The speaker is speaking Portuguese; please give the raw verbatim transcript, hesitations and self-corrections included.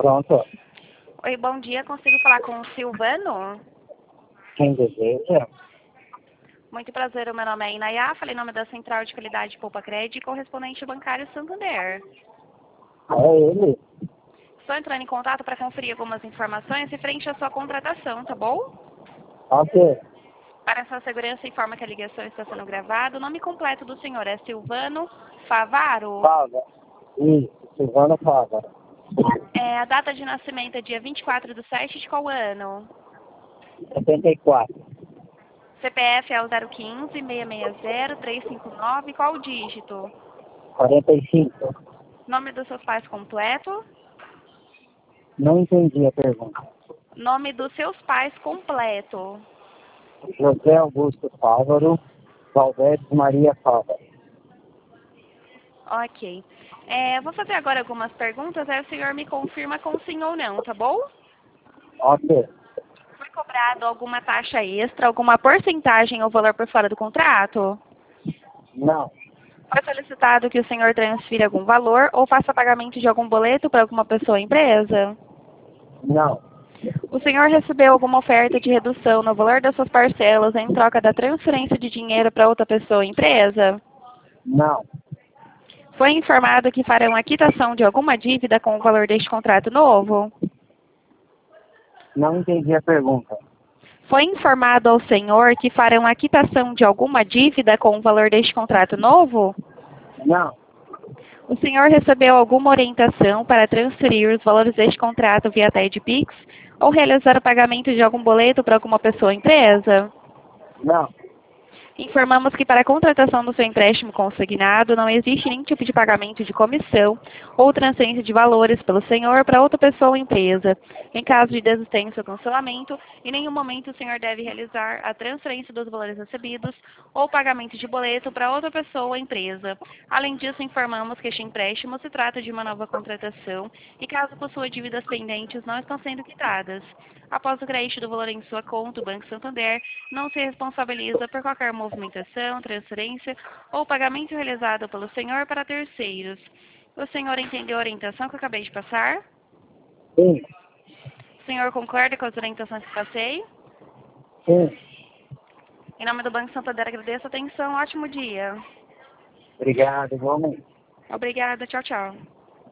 Pronto. Oi, bom dia. Consigo falar com o Silvano? Quem deseja? Muito prazer, o meu nome é Inayá, falei em nome da Central de Qualidade Poupa Crédito e correspondente bancário Santander. É ele. Estou entrando em contato para conferir algumas informações referente à sua contratação, tá bom? Ok. Para sua segurança, informa que a ligação está sendo gravada. O nome completo do senhor é Silvano Favaro. Fava. Isso, Silvana Fava. É, a data de nascimento é dia vinte e quatro de sete de qual ano? setenta e quatro. C P F é o zero um cinco, seis seis zero, três cinco nove. Qual o dígito? quarenta e cinco. Nome dos seus pais completo? Não entendi a pergunta. Nome dos seus pais completo. José Augusto Fávaro, Valdez Maria Fava. Ok. É, vou fazer agora algumas perguntas, aí o senhor me confirma com sim ou não, tá bom? Ok. Foi cobrado alguma taxa extra, alguma porcentagem ou valor por fora do contrato? Não. Foi solicitado que o senhor transfira algum valor ou faça pagamento de algum boleto para alguma pessoa ou empresa? Não. O senhor recebeu alguma oferta de redução no valor das suas parcelas em troca da transferência de dinheiro para outra pessoa ou empresa? Não. Foi informado que farão a quitação de alguma dívida com o valor deste contrato novo? Não entendi a pergunta. Foi informado ao senhor que farão a quitação de alguma dívida com o valor deste contrato novo? Não. O senhor recebeu alguma orientação para transferir os valores deste contrato via TEDx ou realizar o pagamento de algum boleto para alguma pessoa ou empresa? Não. Informamos que para a contratação do seu empréstimo consignado não existe nenhum tipo de pagamento de comissão ou transferência de valores pelo senhor para outra pessoa ou empresa. Em caso de desistência ou cancelamento, em nenhum momento o senhor deve realizar a transferência dos valores recebidos ou pagamento de boleto para outra pessoa ou empresa. Além disso, informamos que este empréstimo se trata de uma nova contratação e caso possua dívidas pendentes não estão sendo quitadas. Após o crédito do valor em sua conta, o Banco Santander não se responsabiliza por qualquer movimentação, transferência ou pagamento realizado pelo senhor para terceiros. O senhor entendeu a orientação que eu acabei de passar? Sim. O senhor concorda com as orientações que passei? Sim. Em nome do Banco Santander, agradeço a atenção. Ótimo dia. Obrigado, igualmente. Obrigada. Tchau, tchau.